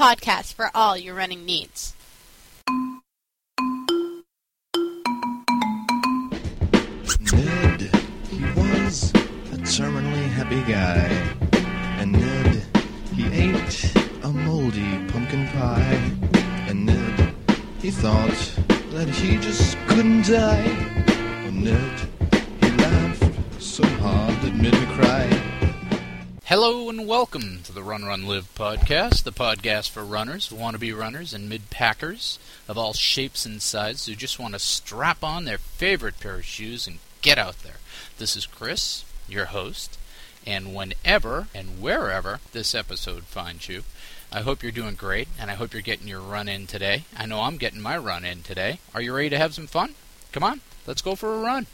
podcast for all your running needs. Ned, he was a terminally happy guy. And Ned, he ate a moldy pumpkin pie. And Ned, he thought that he just couldn't die. And Ned, he laughed so hard it made me cry. Hello and welcome to the Run, Run, Live podcast, the podcast for runners, wannabe runners, and mid-packers of all shapes and sizes who just want to strap on their favorite pair of shoes and get out there. This is Chris, your host, and whenever and wherever this episode finds you, I hope you're doing great, and I hope you're getting your run in today. I know I'm getting my run in today. Are you ready to have some fun? Come on, let's go for a run.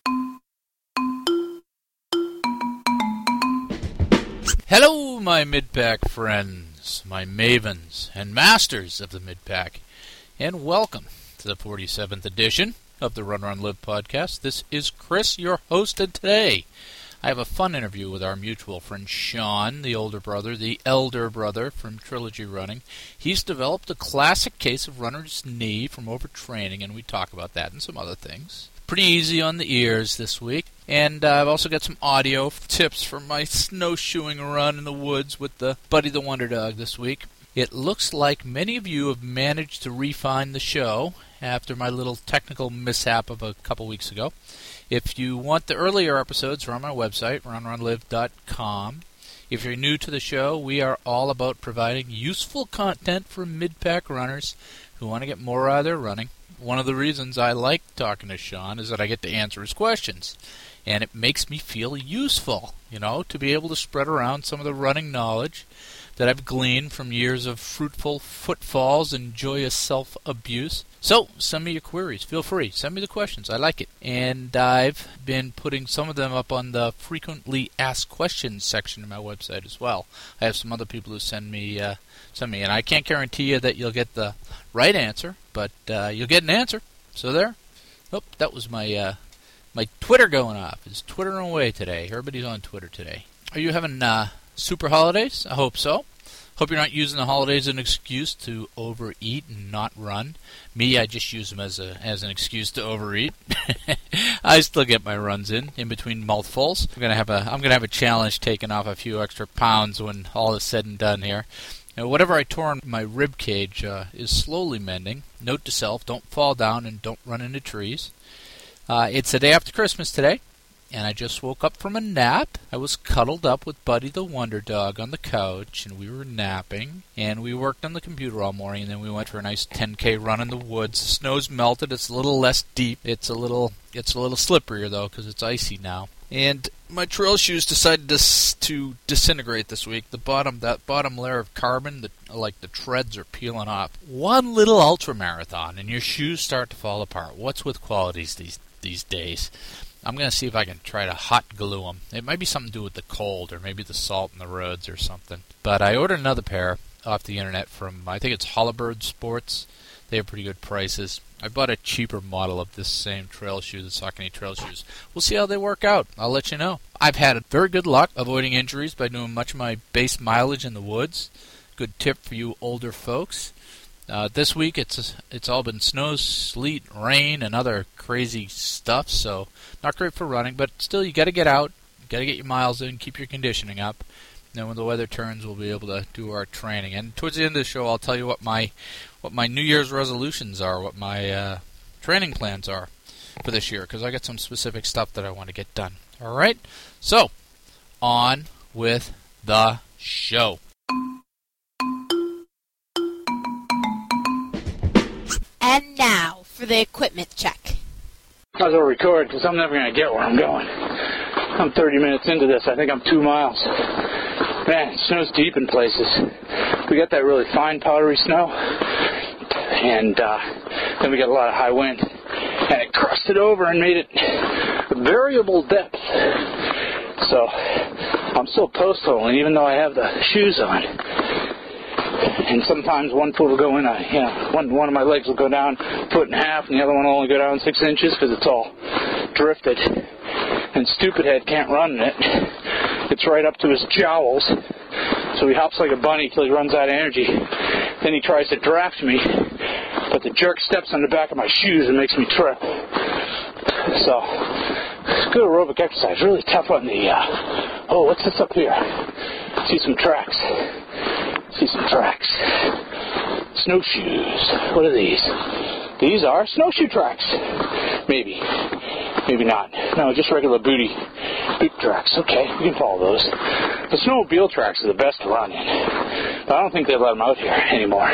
Hello, my mid-pack friends, my mavens and masters of the mid-pack, and welcome to the 47th edition of the Run, Run, Live podcast. This is Chris, your host, and today I have a fun interview with our mutual friend Sean, the older brother, the elder brother from Trilogy Running. He's developed a classic case of runner's knee from overtraining, and we talk about that and some other things. Pretty easy on the ears this week. And I've also got some audio tips for my snowshoeing run in the woods with the Buddy the Wonder Dog this week. It looks like many of you have managed to refine the show after my little technical mishap of a couple weeks ago. If you want the earlier episodes, they're on my website, runrunlive.com. If you're new to the show, we are all about providing useful content for mid-pack runners who want to get more out of their running. One of the reasons I like talking to Sean is that I get to answer his questions. And it makes me feel useful, to be able to spread around some of the running knowledge that I've gleaned from years of fruitful footfalls and joyous self-abuse. So, send me your queries. Feel free. Send me the questions. I like it. And I've been putting some of them up on the frequently asked questions section of my website as well. I have some other people who send me, and I can't guarantee you that you'll get the right answer, but you'll get an answer. So there. Oh, that was my Twitter going off. It's Twittering away today. Everybody's on Twitter today. Are you having super holidays? I hope so. Hope you're not using the holidays as an excuse to overeat and not run. Me, I just use them as an excuse to overeat. I still get my runs in between mouthfuls. I'm gonna have a challenge taking off a few extra pounds when all is said and done here. Whatever I tore in my rib cage is slowly mending. Note to self: don't fall down and don't run into trees. It's the day after Christmas today, and I just woke up from a nap. I was cuddled up with Buddy the Wonder Dog on the couch, and we were napping, and we worked on the computer all morning, and then we went for a nice 10K run in the woods. The snow's melted. It's a little less deep. It's a little slipperier, though, because it's icy now. And my trail shoes decided to disintegrate this week. That bottom layer of carbon, the treads are peeling off. One little ultramarathon, and your shoes start to fall apart. What's with qualities these days? I'm going to see if I can try to hot glue them. It might be something to do with the cold or maybe the salt in the roads or something. But I ordered another pair off the internet from, I think it's Holabird Sports. They have pretty good prices. I bought a cheaper model of this same trail shoe, the Saucony trail shoes. We'll see how they work out. I'll let you know. I've had very good luck avoiding injuries by doing much of my base mileage in the woods. Good tip for you older folks. This week it's all been snow, sleet, rain, and other crazy stuff, so not great for running, but still you got to get out, got to get your miles in, keep your conditioning up. Then when the weather turns, we'll be able to do our training. And towards the end of the show, I'll tell you what my New Year's resolutions are, what my training plans are for this year, because I got some specific stuff that I want to get done. All right, so on with the show. And now for the equipment check. I was going to record because I'm never going to get where I'm going. I'm 30 minutes into this. I think I'm 2 miles. Man, it snow's deep in places. We got that really fine powdery snow, and then we got a lot of high wind, and it crusted over and made it variable depth. So I'm still post-holing even though I have the shoes on. And sometimes one foot will go in, one of my legs will go down a foot and a half, and the other one will only go down 6 inches because it's all drifted. And Stupid Head can't run in it. It's right up to his jowls. So he hops like a bunny till he runs out of energy. Then he tries to draft me, but the jerk steps on the back of my shoes and makes me trip. So, good aerobic exercise. Really tough on the, oh, what's this up here? See some tracks. Snowshoes. What are these? These are snowshoe tracks. Maybe not. No, just regular boot tracks. Okay, we can follow those. The snowmobile tracks are the best to run in, but I don't think they let them out here anymore.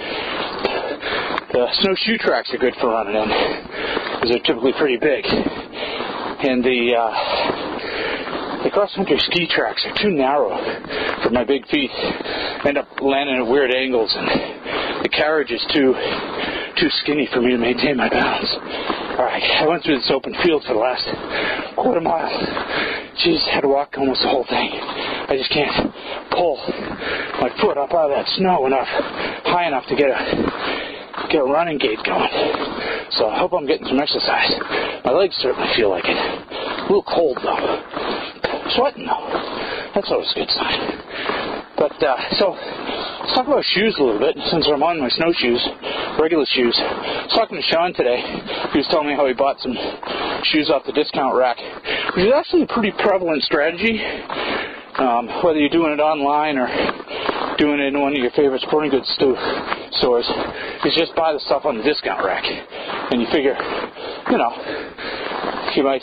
The snowshoe tracks are good for running in because they're typically pretty big, and the cross-country ski tracks are too narrow for my big feet. I end up landing at weird angles, and the carriage is too skinny for me to maintain my balance. All right, I went through this open field for the last quarter mile. Jeez, had to walk almost the whole thing. I just can't pull my foot up out of that snow high enough to get a running gait going. So I hope I'm getting some exercise. My legs certainly feel like it. A little cold though. Sweating though. That's always a good sign. But so let's talk about shoes a little bit since I'm on my snowshoes, regular shoes. I was talking to Sean today. He was telling me how he bought some shoes off the discount rack, which is actually a pretty prevalent strategy. Whether you're doing it online or doing it in one of your favorite sporting goods stores, is just buy the stuff on the discount rack, and you figure, you might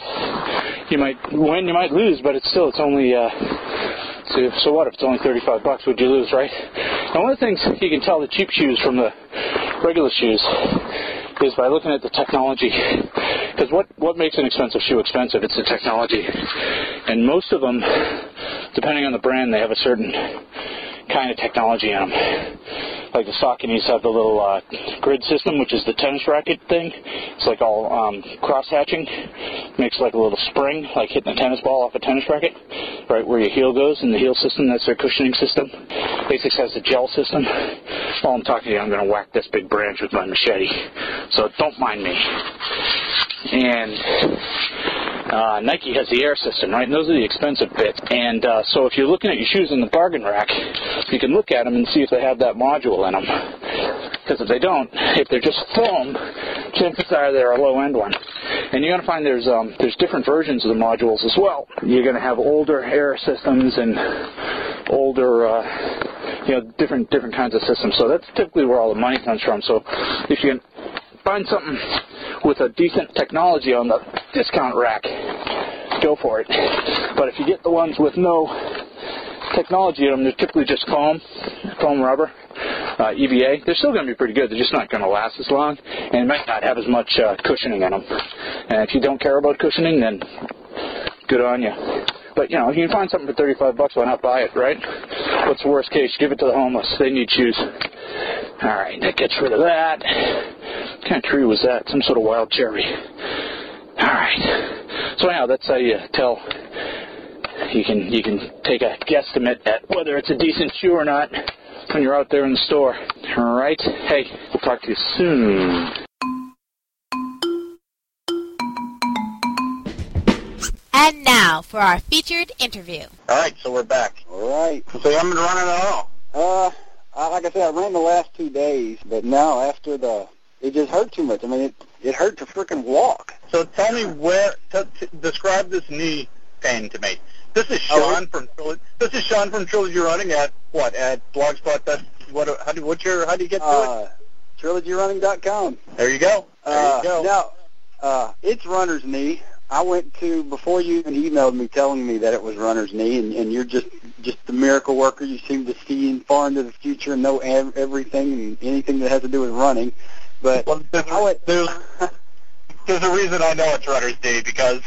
win, you might lose, but it's only. So what if it's only $35? Would you lose, right? Now, one of the things you can tell the cheap shoes from the regular shoes is by looking at the technology. Because what makes an expensive shoe expensive? It's the technology. And most of them, depending on the brand, they have a certain kind of technology in them. Like the Sauconys have the little grid system, which is the tennis racket thing. It's like all cross-hatching. Makes like a little spring, like hitting a tennis ball off a tennis racket, right where your heel goes in the heel system. That's their cushioning system. Basics has the gel system. While I'm talking to you, I'm going to whack this big branch with my machete. So don't mind me. And Nike has the Air system, right? And those are the expensive bits. And so if you're looking at your shoes in the bargain rack, you can look at them and see if they have that module in them. Because if they don't, if they're just foam, chances are they're a low-end one. And you're going to find there's different versions of the modules as well. You're going to have older Air systems and older, different kinds of systems. So that's typically where all the money comes from. So if you can find something with a decent technology on the discount rack, go for it. But if you get the ones with no technology in them, they're typically just foam rubber, EVA. They're still going to be pretty good. They're just not going to last as long, and might not have as much cushioning in them. And if you don't care about cushioning, then good on you. But, if you can find something for $35, why not buy it, right? What's the worst case? Give it to the homeless. They need shoes. All right, that gets rid of that. What kind of tree was that? Some sort of wild cherry. All right. So anyhow, that's how you tell. You can take a guesstimate at whether it's a decent shoe or not when you're out there in the store. All right. Hey, we'll talk to you soon. And now for our featured interview. All right, so we're back. All right. So you haven't been running at all? Like I said, I ran the last 2 days, but now after it just hurt too much. I mean, it hurt to freaking walk. So tell me describe this knee pain to me. This is Sean from Trilogy Running at what? At Blogspot. How do you get to it? TrilogyRunning.com. There you go. Now, it's runner's knee. I went to, before you even emailed me telling me that it was runner's knee, and you're just the miracle worker. You seem to see far into the future and know everything and anything that has to do with running. But there's a reason I know it's runner's knee, because.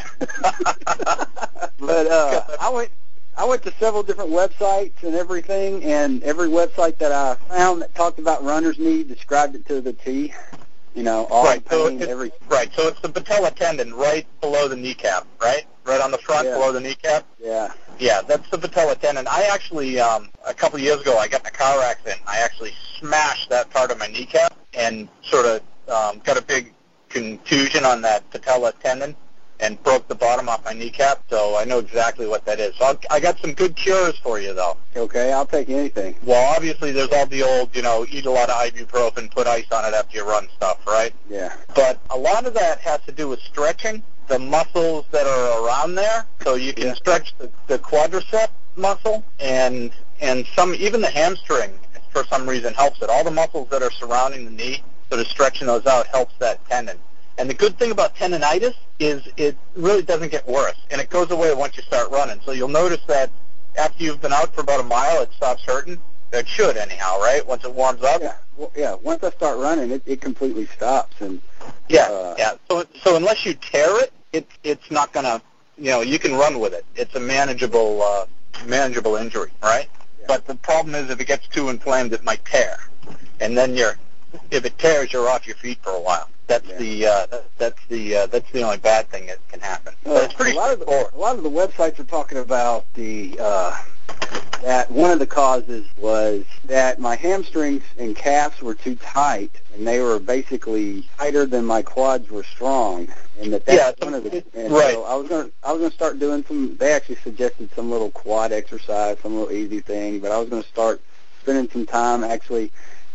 But I went to several different websites and everything, and every website that I found that talked about runner's knee described it to the T. All right. So it's the patella tendon right below the kneecap, right? Right on the front, below the kneecap. Yeah. Yeah, that's the patella tendon. I actually, a couple of years ago, I got in a car accident. I actually smashed that part of my kneecap and sort of got a big contusion on that patella tendon. and broke the bottom off my kneecap, so I know exactly what that is. So I got some good cures for you, though. Okay, I'll take anything. Well, obviously, there's all the old, eat a lot of ibuprofen, put ice on it after you run stuff, right? Yeah. But a lot of that has to do with stretching the muscles that are around there. So you can stretch the quadricep muscle and even the hamstring, for some reason, helps it. All the muscles that are surrounding the knee, sort of stretching those out helps that tendon. And the good thing about tendonitis is it really doesn't get worse, and it goes away once you start running. So you'll notice that after you've been out for about a mile, it stops hurting. It should, anyhow, right? Once it warms up. Yeah. Well, once I start running, it completely stops. And So unless you tear it, it's not gonna. You can run with it. It's a manageable injury, right? Yeah. But the problem is if it gets too inflamed, it might tear, and then if it tears, you're off your feet for a while. That's the only bad thing that can happen. But it's pretty straightforward. A lot of the websites are talking about that one of the causes was that my hamstrings and calves were too tight, and they were basically tighter than my quads were strong, and that's one of the. And right. So I was gonna start doing some. They actually suggested some little quad exercise, some little easy thing, but I was gonna start spending some time actually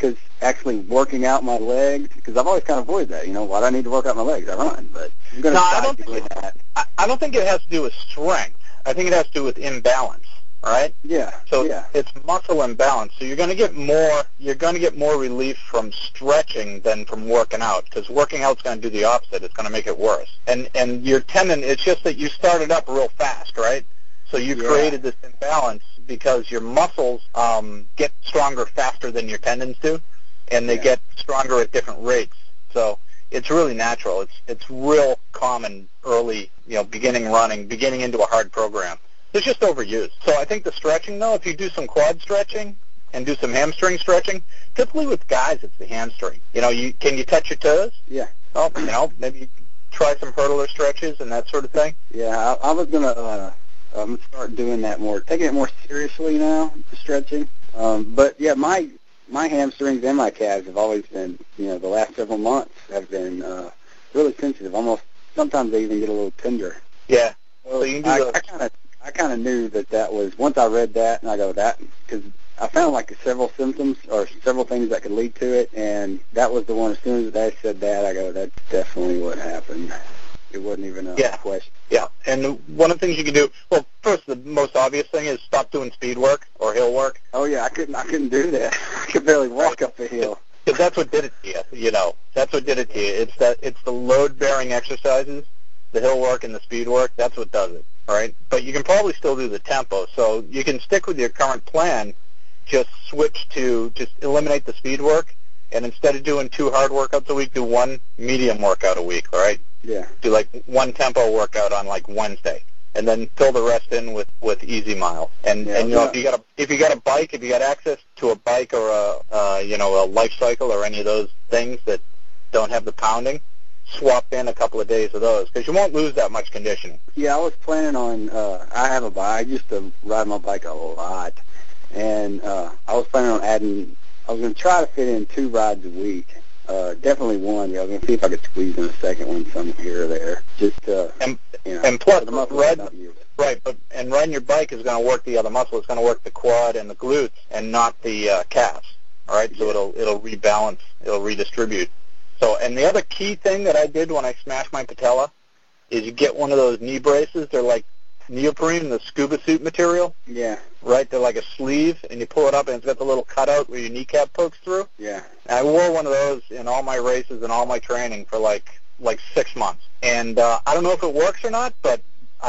working out my legs, because I've always kind of avoided that. Why do I need to work out my legs? I run, but I'm going to start doing that. I don't think it has to do with strength. I think it has to do with imbalance, right? Yeah. So it's muscle imbalance. So you're going to get more relief from stretching than from working out, because working out is going to do the opposite. It's going to make it worse. And your tendon, it's just that you started up real fast, right? So you created this imbalance because your muscles get stronger faster than your tendons do, and they get stronger at different rates. So it's really natural. It's real common early, beginning running, beginning into a hard program. It's just overused. So I think the stretching, though, if you do some quad stretching and do some hamstring stretching, typically with guys it's the hamstring. Can you touch your toes? Yeah. Well, maybe try some hurtler stretches and that sort of thing. Yeah, I was going to... I'm going to start doing that more, taking it more seriously now, the stretching. But, yeah, my hamstrings and my calves have always been, the last several months have been really sensitive. Almost, sometimes they even get a little tender. Yeah. So you can do I kind of knew that was, once I read that, and I go, because I found like several symptoms or several things that could lead to it, and that was the one. As soon as they said that, I go, that's definitely what happened. It wasn't even a question. Yeah, and one of the things you can do, well, first, the most obvious thing is stop doing speed work or hill work. Oh, yeah, I couldn't do that. I could barely walk up the hill. Because that's what did it to you, That's what did it to you. It's the load-bearing exercises, the hill work and the speed work, that's what does it, all right? But you can probably still do the tempo, so you can stick with your current plan, just eliminate the speed work, and instead of doing 2 hard workouts a week, do 1 medium workout a week, all right? Yeah. Do like 1 tempo workout on like Wednesday, and then fill the rest in with easy miles. And if you got a bike, if you got access to a bike or a life cycle or any of those things that don't have the pounding, swap in a couple of days of those, because you won't lose that much conditioning. Yeah, I was planning on. I have a bike. I used to ride my bike a lot, and I was planning on adding. I was going to try to fit in 2 rides a week. Definitely 1. I was going to see if I could squeeze in a second one, some here or there. Just and plus, riding your bike is going to work the other muscle. It's going to work the quad and the glutes, and not the calves. All right, so it'll rebalance, it'll redistribute. So, and the other key thing that I did when I smashed my patella is you get one of those knee braces. They're like neoprene, the scuba suit material. Yeah. Right? They're like a sleeve, and you pull it up, and it's got the little cutout where your kneecap pokes through. Yeah. And I wore one of those in all my races and all my training for like 6 months. And I don't know if it works or not, but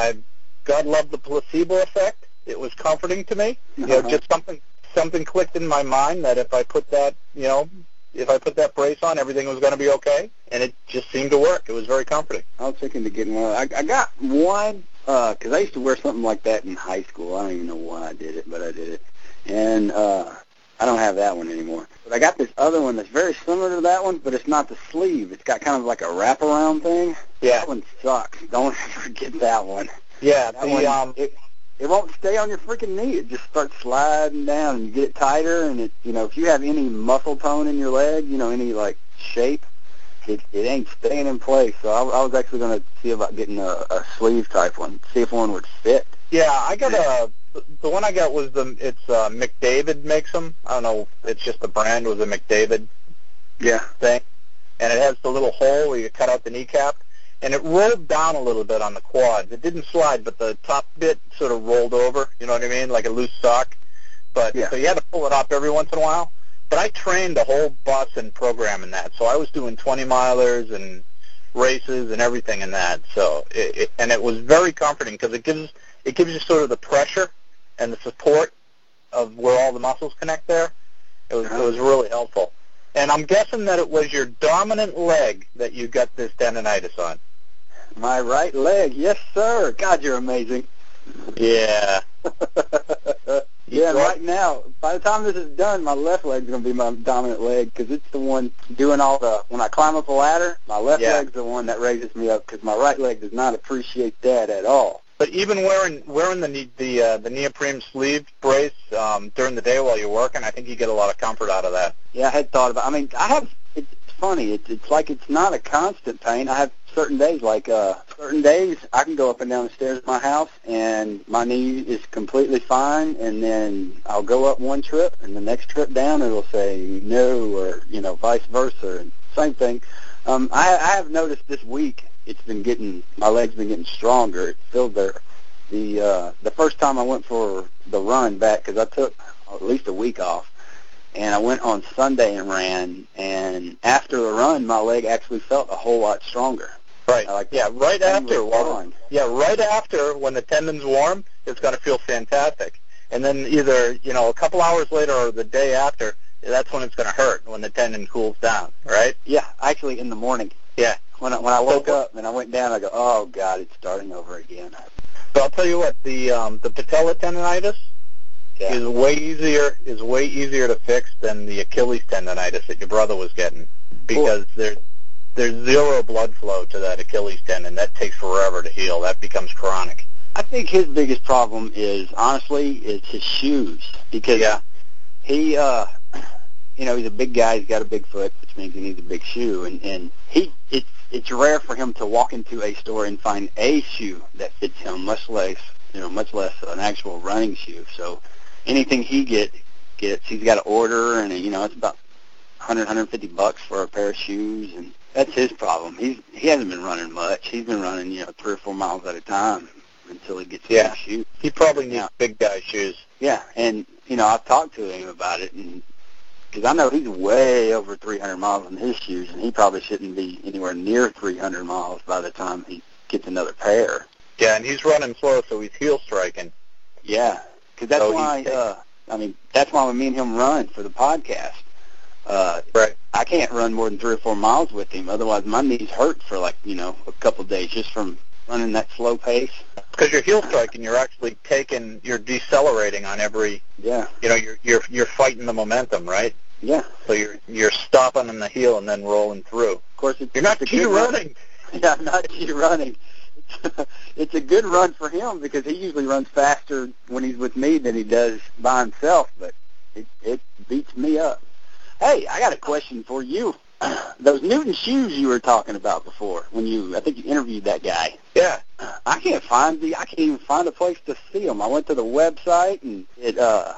God love the placebo effect. It was comforting to me. Just something clicked in my mind that if I put that, if I put that brace on, everything was going to be okay, and it just seemed to work. It was very comforting. I was thinking of getting one. I got one because I used to wear something like that in high school. I don't even know why I did it, but I did it. And I don't have that one anymore. But I got this other one that's very similar to that one, but it's not the sleeve. It's got kind of like a wraparound thing. Yeah. That one sucks. Don't ever get that one. Yeah. It won't stay on your freaking knee. It just starts sliding down, and you get it tighter, and if you have any muscle tone in your leg, any like shape, it ain't staying in place. So I was actually going to see about getting a sleeve type one, see if one would fit. Yeah, I got the one I got was it's McDavid makes them. I don't know, it's just the brand was a McDavid thing. And it has the little hole where you cut out the kneecap. And it rolled down a little bit on the quads. It didn't slide, but the top bit sort of rolled over, you know what I mean, like a loose sock. But so you had to pull it up every once in a while. But I trained the whole bus and program in that. So I was doing 20-milers and races and everything in that. So it was very comforting because it gives you sort of the pressure and the support of where all the muscles connect there. It was really helpful. And I'm guessing that it was your dominant leg that you got this tendonitis on. My right leg, yes, sir. God, you're amazing. Yeah. Yeah, right now, by the time this is done, my left leg's going to be my dominant leg because it's the one doing when I climb up a ladder, my left leg's the one that raises me up because my right leg does not appreciate that at all. But even wearing the neoprene sleeve brace during the day while you're working, I think you get a lot of comfort out of that. Yeah, I had thought about it's funny. It's like it's not a constant pain. I have certain days, certain days I can go up and down the stairs of my house and my knee is completely fine, and then I'll go up one trip and the next trip down it'll say no, or vice versa. And same thing. I have noticed this week my leg's been getting stronger. It feels better. The first time I went for the run back, because I took at least a week off, and I went on Sunday and ran, and after the run, my leg actually felt a whole lot stronger. Right. Right after when the tendon's warm, it's going to feel fantastic. And then either, a couple hours later or the day after, that's when it's going to hurt, when the tendon cools down, right? Yeah, actually in the morning. Yeah. When I woke up and I went down, I go, oh, God, it's starting over again. But I'll tell you what, the patella tendonitis is way easier to fix than the Achilles tendonitis that your brother was getting, because there's zero blood flow to that Achilles tendon. That takes forever to heal. That becomes chronic. I think his biggest problem is his shoes, because he he's a big guy. He's got a big foot, which means he needs a big shoe, and it's rare for him to walk into a store and find a shoe that fits him, much less an actual running shoe. So anything he gets, he's got to order, and it's about $150 for a pair of shoes, and that's his problem. He hasn't been running much. He's been running 3 or 4 miles at a time until he gets his shoes. He probably needs big guy shoes. Yeah, and I've talked to him about it, and because I know he's way over 300 miles in his shoes, and he probably shouldn't be anywhere near 300 miles by the time he gets another pair. Yeah, and he's running slow, so he's heel striking. Yeah, because that's that's why me and him run for the podcast. Right. I can't run more than 3 or 4 miles with him, otherwise my knees hurt for a couple of days just from running that slow pace. Because you're heel striking, you're decelerating on every. Yeah. You're fighting the momentum, right? Yeah. So you're stopping on the heel and then rolling through. Of course, you're not key running. Yeah, not key running. It's a good run for him because he usually runs faster when he's with me than he does by himself, but it beats me up. Hey, I got a question for you. Those Newton shoes you were talking about before, I think you interviewed that guy. Yeah. I can't even find a place to see them. I went to the website and it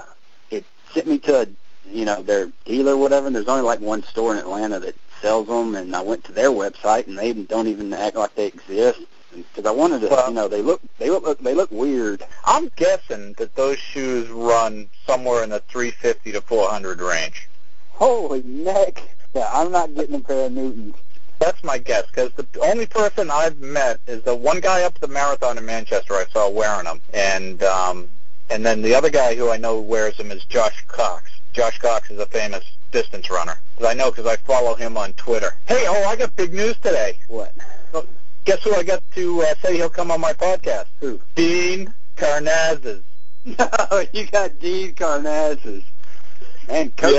sent me to their dealer or whatever, and there's only like one store in Atlanta that sells them, and I went to their website and they don't even act like they exist. Because I wanted to, they look weird. I'm guessing that those shoes run somewhere in the 350 to 400 range. Holy neck! Yeah, I'm not getting a pair of Newtons. That's my guess, because the only person I've met is the one guy up at the marathon in Manchester I saw wearing them, and then the other guy who I know wears them is Josh Cox. Josh Cox is a famous distance runner. I know because I follow him on Twitter. Hey, I got big news today. What? Well, guess who I got to say he'll come on my podcast? Who? Dean Karnazes. No, you got Dean Karnazes. And Coach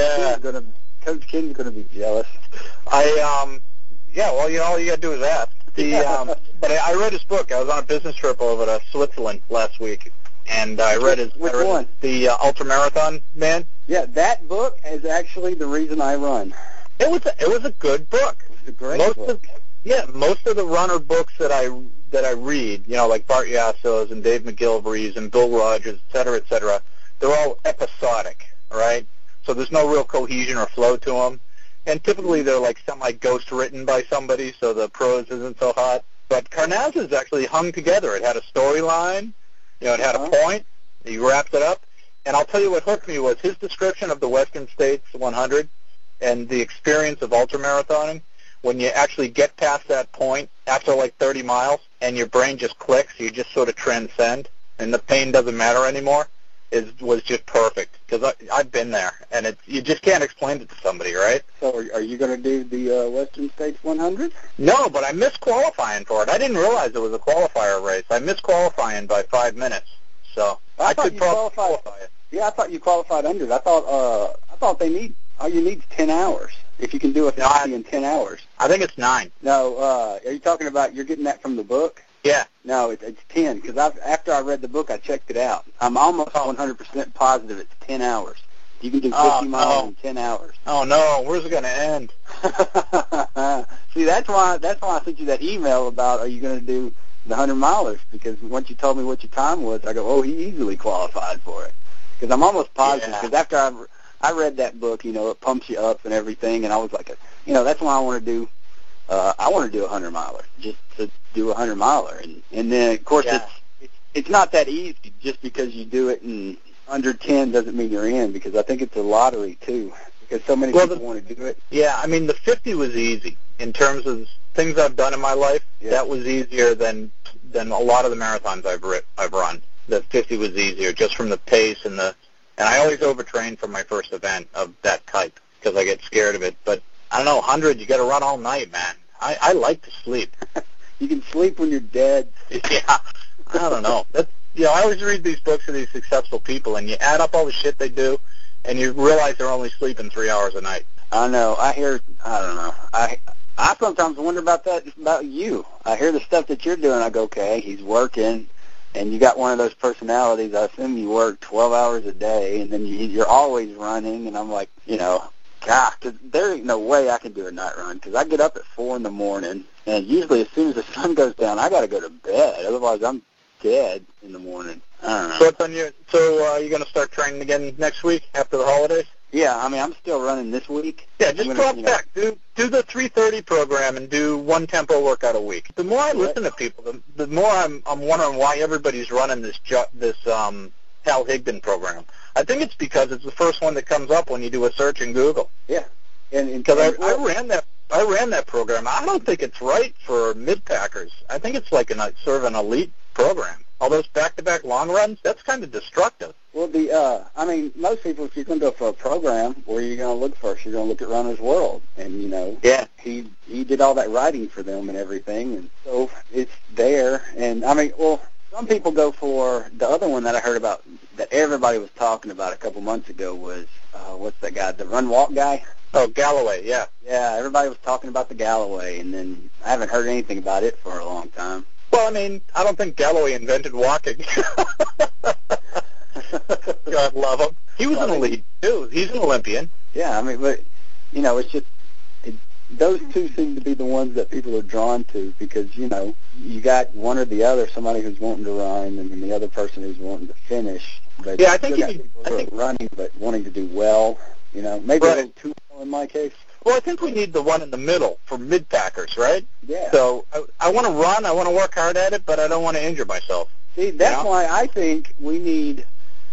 Ken's gonna be jealous. All you gotta do is ask. But I read his book. I was on a business trip over to Switzerland last week, and I read his. Which one? The Ultramarathon Man. Yeah, that book is actually the reason I run. It was a good book. It's a great most book. most of the runner books that I read, like Bart Yasso's and Dave McGilvery's and Bill Rogers, et cetera, they're all episodic, right? So there's no real cohesion or flow to them. And typically they're like semi-ghost written by somebody, so the prose isn't so hot. But Carnaz's actually hung together. It had a storyline, it had a point. He wrapped it up. And I'll tell you what hooked me was his description of the Western States 100 and the experience of ultramarathoning. When you actually get past that point after like 30 miles and your brain just clicks, you just sort of transcend and the pain doesn't matter anymore, was just perfect. Because I've been there, and you just can't explain it to somebody, right? So are you going to do the Western States 100? No, but I missed qualifying for it. I didn't realize it was a qualifier race. I missed qualifying by 5 minutes. So I could probably qualify it. Yeah, I thought you qualified under it. I thought all you need is 10 hours. If you can do a 50 in 10 hours. I think it's 9. No, are you talking about you're getting that from the book? Yeah. No, it's 10, because after I read the book, I checked it out. I'm almost 100% positive it's 10 hours. You can do 50 miles in 10 hours. Oh, no. Where's it going to end? See, that's why I sent you that email about are you going to do the 100-milers, because once you told me what your time was, I go, oh, he easily qualified for it. Because I'm almost positive, because after I read that book, it pumps you up and everything, and I was like, that's why I want to do a 100-miler, just to do a 100-miler. And then, of course, it's not that easy just because you do it in under 10 doesn't mean you're in, because I think it's a lottery, too, because so many people want to do it. Yeah, I mean, the 50 was easy in terms of things I've done in my life. Yeah. That was easier than a lot of the marathons I've run. The 50 was easier just from the pace and I always overtrain for my first event of that type because I get scared of it. But I don't know, 100, you got to run all night, man. I like to sleep. You can sleep when you're dead. Yeah, I don't know. I always read these books of these successful people, and you add up all the shit they do, and you realize they're only sleeping 3 hours a night. I know. I don't know. I sometimes wonder about that about you. I hear the stuff that you're doing. I go, okay, he's working, and you got one of those personalities. I assume you work 12 hours a day, and then you're always running. And I'm like, God, 'cause there ain't no way I can do a night run because I get up at 4 in the morning, and usually as soon as the sun goes down, I got to go to bed. Otherwise, I'm dead in the morning. I don't know. So what's on your? So you're going to start training again next week after the holidays? Yeah, I mean, I'm still running this week. Yeah, just drop back. Do the 3:30 program and do one tempo workout a week. The more I listen to people, the more I'm wondering why everybody's running this Hal Higdon program. I think it's because it's the first one that comes up when you do a search in Google. Yeah, and because I ran that program. I don't think it's right for mid-packers. I think it's like sort of an elite program. All those back-to-back long runs, that's kind of destructive. Well, I mean, most people, if you're going to go for a program, where you're going to look first, you're going to look at Runner's World, and yeah, he did all that writing for them and everything, and so it's there. And I mean, well, some people go for the other one that I heard about that everybody was talking about a couple months ago was what's that guy, the Run Walk guy? Oh, Galloway, yeah. Yeah, everybody was talking about the Galloway, and then I haven't heard anything about it for a long time. Well, I mean, I don't think Galloway invented walking. God love him. He was an elite, too. He's an Olympian. Yeah, I mean, but, it's just, those two seem to be the ones that people are drawn to because, you got one or the other, somebody who's wanting to run and then the other person who's wanting to finish. But yeah, I think running but wanting to do well, maybe a little too well in my case. Well, I think we need the one in the middle for mid-packers, right? Yeah. So I want to run, I want to work hard at it, but I don't want to injure myself. See, that's why I think we need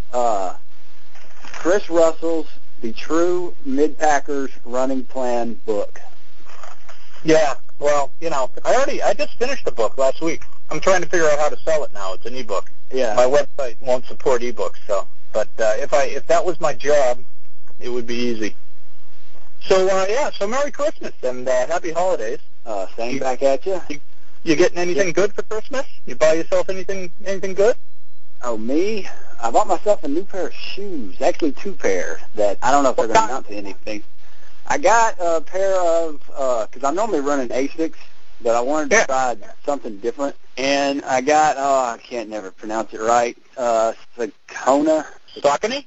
Chris Russell's The True Mid-Packers Running Plan book. Yeah, well, I just finished the book last week. I'm trying to figure out how to sell it now. It's an ebook. Yeah. My website won't support ebooks, so. But if that was my job, it would be easy. So so Merry Christmas and Happy Holidays. Same back at you. You getting anything good for Christmas? You buy yourself anything good? Oh, me? I bought myself a new pair of shoes. Actually, 2 pairs that I don't know if they're going to amount to anything. I got a pair of, because I'm normally running Asics, but I wanted to try something different. And I got, I can't never pronounce it right, Saucony?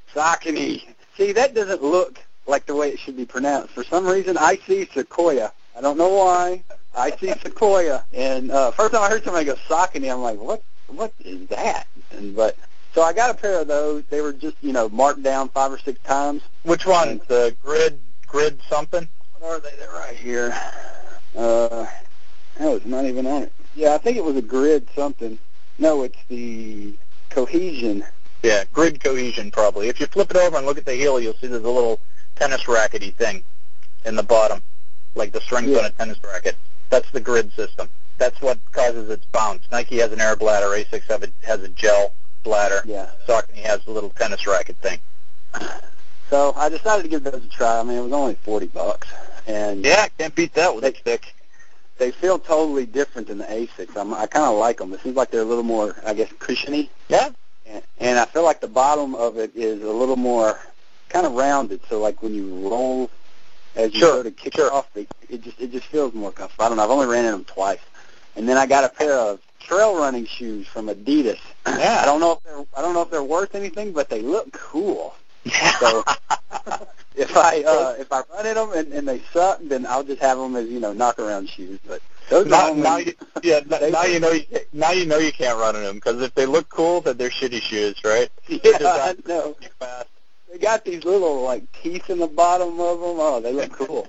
Saucony. See, that doesn't look like the way it should be pronounced. For some reason, I see Sequoia I don't know why. I see Sequoia, and first time I heard somebody go Saucony, I'm like, what is that? But so I got a pair of those. They were just, marked down 5 or 6 times. Which one? The grid something? What are they? They're right here. No, it's not even on it. Yeah, I think it was a grid something. No, it's the Cohesion. Yeah, grid Cohesion probably. If you flip it over and look at the heel, you'll see there's a little tennis rackety thing in the bottom, like the strings on a tennis racket. That's the grid system. That's what causes its bounce. Nike has an air bladder. Asics has a gel bladder. Yeah. Saucony has the little tennis racket thing. So I decided to give those a try. I mean, it was only $40, and yeah, can't beat that with a stick. They feel totally different than the Asics. I kind of like them. It seems like they're a little more, I guess, cushiony. Yeah. And I feel like the bottom of it is a little more kind of rounded. So like when you roll, as you go to kick it off, it just feels more comfortable. I don't know. I've only ran in them twice. And then I got a pair of trail running shoes from Adidas. Yeah. I don't know if they're worth anything, but they look cool. So if I run in them and they suck, then I'll just have them as knock around shoes. But those now you know you can't run in them, because if they look cool, then they're shitty shoes, right? Yeah, I know. They got these little like teeth in the bottom of them. Oh, they look cool.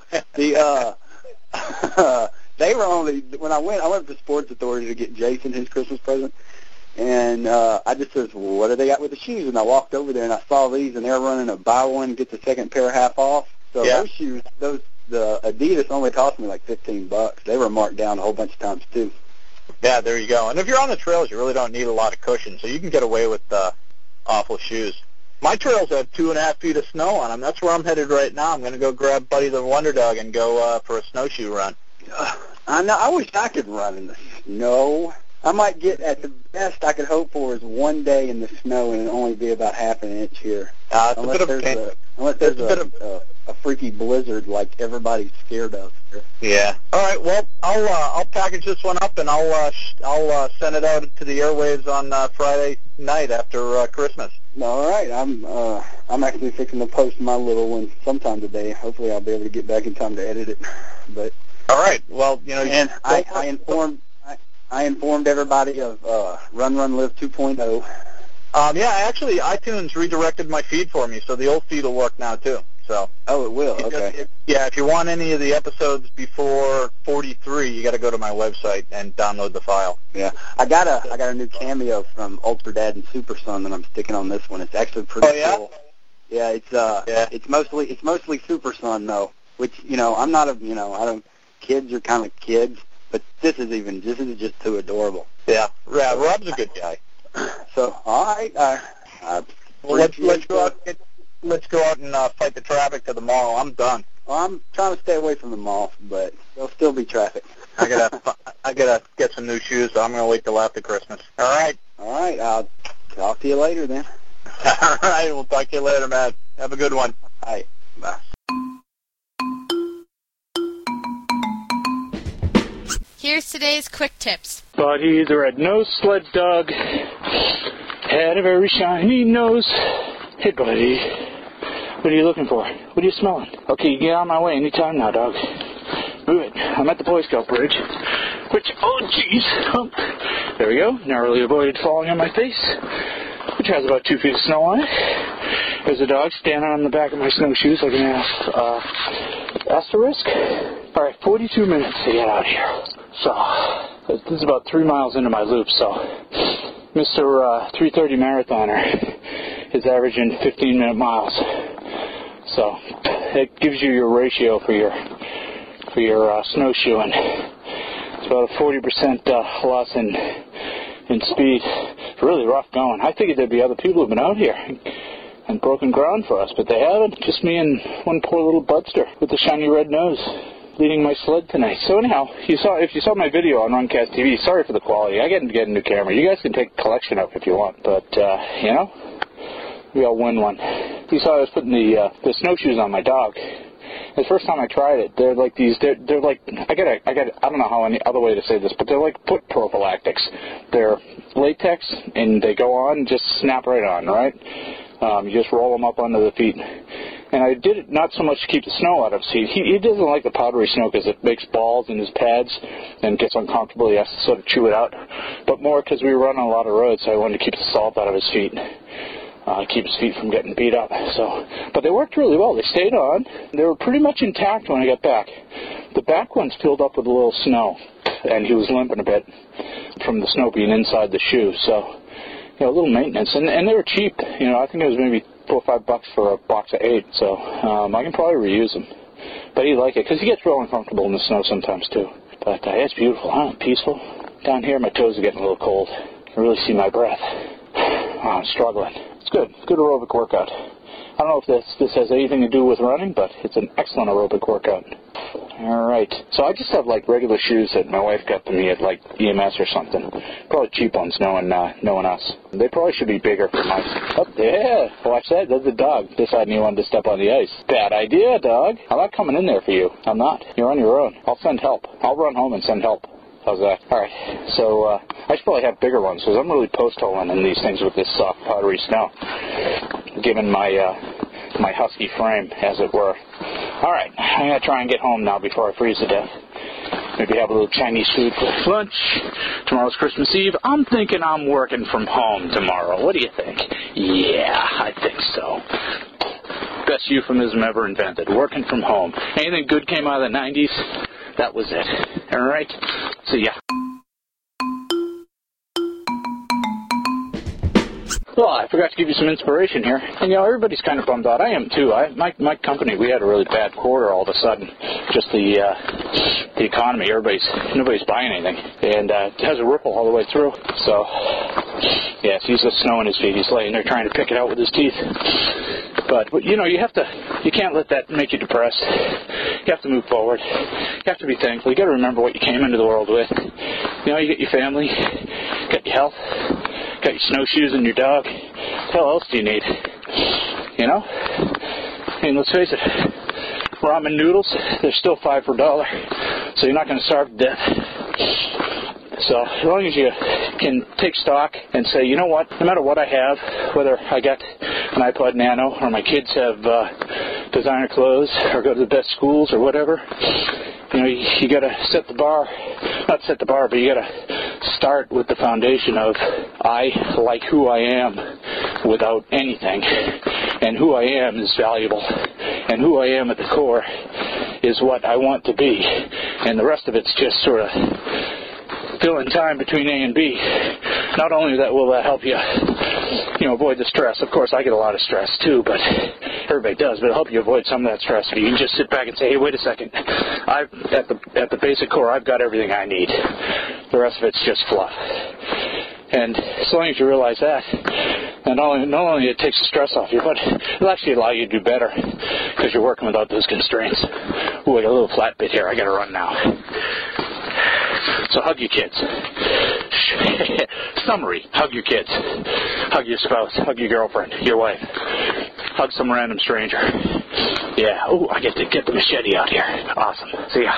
They were only when I went to Sports Authority to get Jason his Christmas present. And I just said, well, what do they got with the shoes? And I walked over there and I saw these, and they were running a buy one, get the second pair half off. So those shoes, the Adidas only cost me like $15. They were marked down a whole bunch of times too. Yeah, there you go. And if you're on the trails, you really don't need a lot of cushion, so you can get away with awful shoes. My trails have 2.5 feet of snow on them. That's where I'm headed right now. I'm going to go grab Buddy the Wonder Dog and go for a snowshoe run. I know. I wish I could run in the snow. I might get, at the best I could hope for is one day in the snow, and it'll only be about half an inch here. Unless there's a freaky blizzard like everybody's scared of here. Yeah. All right. Well, I'll package this one up, and I'll send it out to the airwaves on Friday night after Christmas. All right. I'm actually fixing to post my little one sometime today. Hopefully, I'll be able to get back in time to edit it. But all right. Well, and I informed everybody of Run Run Live 2.0. Yeah, actually, iTunes redirected my feed for me, so the old feed will work now too. So. Oh, it will. Okay. If you want any of the episodes before 43, you got to go to my website and download the file. Yeah, I got a new cameo from Ultra Dad and Super Son that I'm sticking on this one. It's actually pretty cool. Yeah, it's mostly Super Son though, which I'm not kids are kind of kids. But this is just too adorable. Yeah, Rob's a good guy. So, all right. Let's go out and fight the traffic to the mall. I'm done. Well, I'm trying to stay away from the mall, but there'll still be traffic. I gotta get some new shoes, so I'm gonna wait till after Christmas. All right. I'll talk to you later then. All right. We'll talk to you later, man. Have a good one. All right. Bye. Here's today's quick tips. Buddy the red-nosed sled dog had a very shiny nose. Hey, buddy. What are you looking for? What are you smelling? Okay, you get out of my way anytime now, dog. Move it. I'm at the Boy Scout bridge. Oh, jeez. There we go. Narrowly avoided falling on my face, which has about 2 feet of snow on it. There's a dog standing on the back of my snowshoes like an asterisk. All right, 42 minutes to get out here. So, this is about 3 miles into my loop, so Mr. 3:30 marathoner is averaging 15-minute miles. So, it gives you your ratio for your snowshoeing. It's about a 40% loss in speed. It's really rough going. I figured there'd be other people who've been out here and broken ground for us, but they haven't. Just me and one poor little budster with the shiny red nose leading my sled tonight. So anyhow, if you saw my video on Runcast TV, sorry for the quality. I get to get a new camera. You guys can take a collection up if you want, but maybe I'll win one. You saw I was putting the snowshoes on my dog. The first time I tried it, they're like these. They're like I don't know how any other way to say this, but they're like foot prophylactics. They're latex and they go on, just snap right on, right? You just roll them up under the feet. And I did it not so much to keep the snow out of his feet. He doesn't like the powdery snow because it makes balls in his pads and gets uncomfortable. He has to sort of chew it out. But more because we run on a lot of roads, so I wanted to keep the salt out of his feet. Keep his feet from getting beat up. But they worked really well. They stayed on. They were pretty much intact when I got back. The back ones filled up with a little snow, and he was limping a bit from the snow being inside the shoe. So, a little maintenance. And they were cheap. I think it was maybe $4 or $5 for a box of 8. So I can probably reuse them. But he'd like it because he gets real uncomfortable in the snow sometimes too. But it's beautiful, huh? Peaceful. Down here, my toes are getting a little cold. I really see my breath. I'm struggling. It's good. Good aerobic workout. I don't know if this has anything to do with running, but it's an excellent aerobic workout. All right. So I just have regular shoes that my wife got to me at EMS or something. Probably cheap ones, knowing us. They probably should be bigger for my. Oh, yeah. Watch that. There's a dog deciding he wanted to step on the ice. Bad idea, dog. I'm not coming in there for you. I'm not. You're on your own. I'll send help. I'll run home and send help. How's that? All right. So I should probably have bigger ones because I'm really post-holing in these things with this soft, powdery snow, given my husky frame, as it were. All right. I'm going to try and get home now before I freeze to death. Maybe have a little Chinese food for lunch. Tomorrow's Christmas Eve. I'm thinking I'm working from home tomorrow. What do you think? Yeah, I think so. Best euphemism ever invented. Working from home. Anything good came out of the 90s? That was it. All right. See ya. Well, I forgot to give you some inspiration here. And, everybody's kind of bummed out. I am, too. My company, we had a really bad quarter all of a sudden. Just the economy. Nobody's buying anything. And it has a ripple all the way through. So, yes, he's got snow in his feet. He's laying there trying to pick it out with his teeth. But you can't let that make you depressed. You have to move forward. You have to be thankful. You got to remember what you came into the world with. You got your family, got your health, got your snowshoes and your dog. What the hell else do you need? Let's face it, ramen noodles, they're still $5 for $1, so you're not going to starve to death. So as long as you can take stock and say, you know what, no matter what I have, whether I got an iPod Nano or my kids have designer clothes or go to the best schools or whatever, you got to set the bar, not set the bar, but you got to start with the foundation of I like who I am without anything, and who I am is valuable, and who I am at the core is what I want to be, and the rest of it's just sort of fill in time between A and B. Not only that will that help you, avoid the stress. Of course, I get a lot of stress too, but everybody does. But it'll help you avoid some of that stress. If you can just sit back and say, "Hey, wait a second. At the basic core, I've got everything I need. The rest of it's just fluff." And as long as you realize that, and not only it takes the stress off you, but it'll actually allow you to do better because you're working without those constraints. Ooh, I got a little flat bit here. I got to run now. So hug your kids. Summary, hug your kids. Hug your spouse. Hug your girlfriend. Your wife. Hug some random stranger. Yeah. Oh, I get to get the machete out here. Awesome. See ya.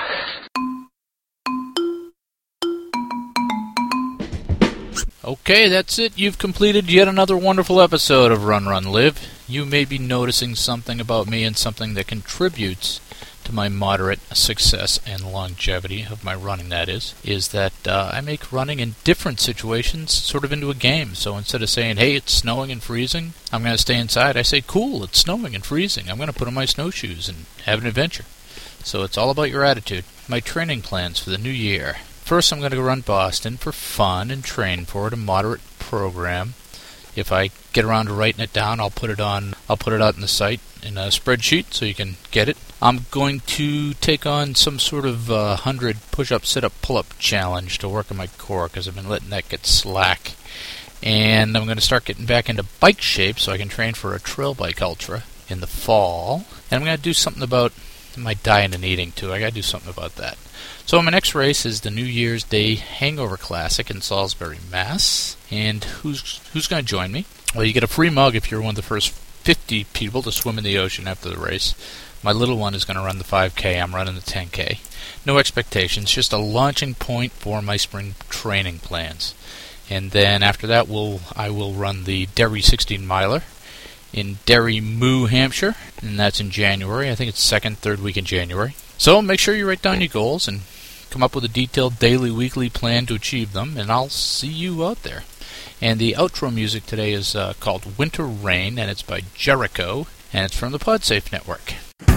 Okay, that's it. You've completed yet another wonderful episode of Run, Run, Live. You may be noticing something about me and something that contributes to my moderate success and longevity of my running, that is that I make running in different situations sort of into a game. So instead of saying, hey, it's snowing and freezing, I'm going to stay inside, I say, cool, it's snowing and freezing. I'm going to put on my snowshoes and have an adventure. So it's all about your attitude. My training plans for the new year. First, I'm going to go run Boston for fun and train for it, a moderate program. If I get around to writing it down, I'll put it out in the site in a spreadsheet so you can get it. I'm going to take on some sort of 100 push-up, sit-up, pull-up challenge to work on my core because I've been letting that get slack. And I'm going to start getting back into bike shape so I can train for a trail bike ultra in the fall. And I'm going to do something about my diet and eating too. I got to do something about that. So my next race is the New Year's Day Hangover Classic in Salisbury, Mass. And who's going to join me? Well, you get a free mug if you're one of the first 50 people to swim in the ocean after the race. My little one is going to run the 5K. I'm running the 10K. No expectations, just a launching point for my spring training plans. And then after that, I will run the Derry 16-miler. in Derry, New Hampshire, and that's in January. I think it's second, third week in January. So make sure you write down your goals and come up with a detailed daily, weekly plan to achieve them, and I'll see you out there. And the outro music today is called Winter Rain, and it's by Jericho, and it's from the PodSafe Network.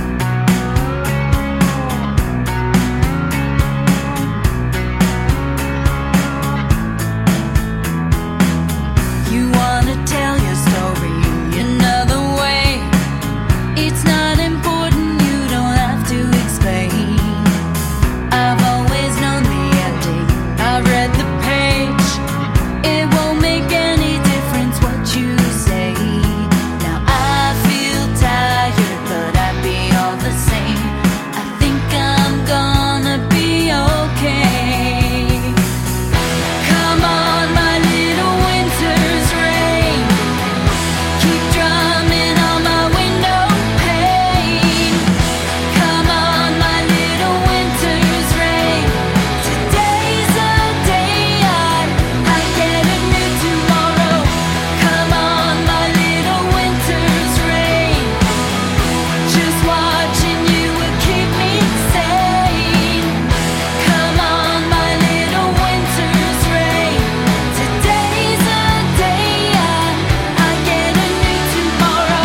You wanna tell your story another way. It's not important, you don't have to explain. I've always known the ending, I've read the page. It won't make any difference what you say. Now I feel tired, but I'd be all the same. I think I'm gonna be okay. Come on, my little winter's rain. Keep drumming on my window pane. Come on, my little winter's rain. Today's a day I get a new tomorrow. Come on, my little winter's rain. Just watching you will keep me sane. Come on, my little winter's rain. Today's a day I get a new tomorrow.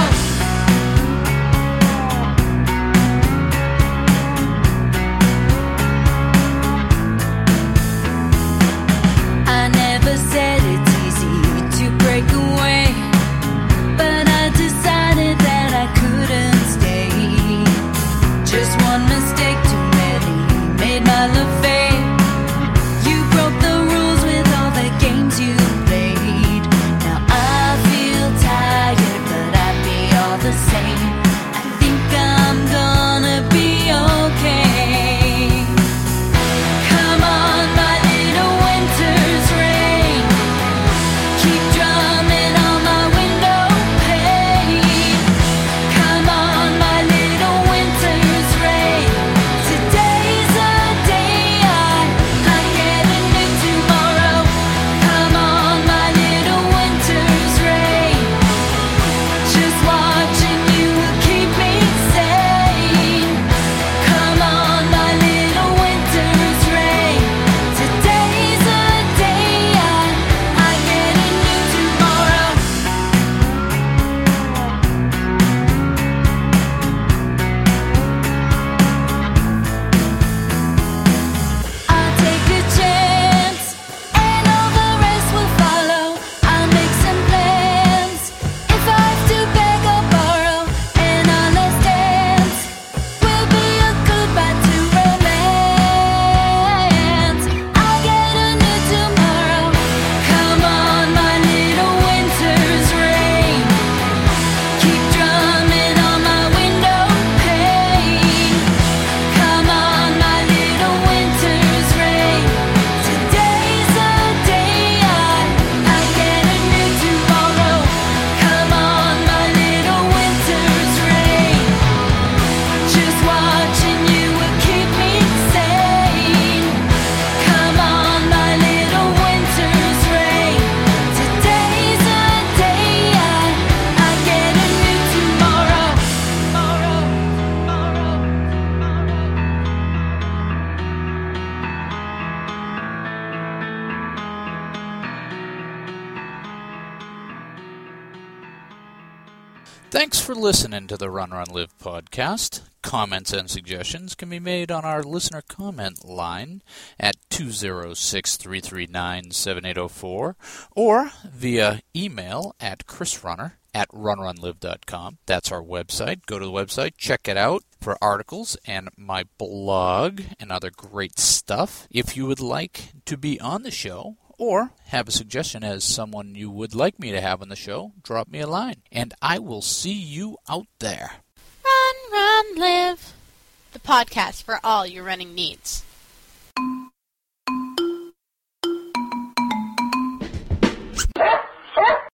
I never said it's easy to break away, but I decided that I couldn't stay. Just one mistake too many made my love fade. You broke the rules with all the games you played. Now I feel tired, but I'd be all the same. I think I'm gonna be okay. Come on, my little winter's rain. Keep drumming on my window pane. Come on, my little winter's rain. Today's a day I get a new tomorrow. Come on, my little winter's rain. Just watching you will keep me sane. Come on, my little winter's rain. Today's a day I get a new tomorrow. I'll take a chance, and all the rest will follow. I'll make some plans. If I have to beg or borrow, and our last dance will be a goodbye to romance. I'll get a new tomorrow. Come on, my little winter's rain. Keep drumming on my window pane. Come on, my little winter's rain. Today's a day I get a new tomorrow. Come on, my little winter's rain. Just watching you will keep me sane. Come on, my little winter's rain. Today's a day I get a new tomorrow. Thanks for listening to the Run Run Live podcast. Comments and suggestions can be made on our listener comment line at 206-339-7804 or via email at chrisrunner@runrunlive.com. That's our website. Go to the website, check it out for articles and my blog and other great stuff. If you would like to be on the show or have a suggestion as someone you would like me to have on the show, drop me a line, and I will see you out there. Run, Run, Live. The podcast for all your running needs.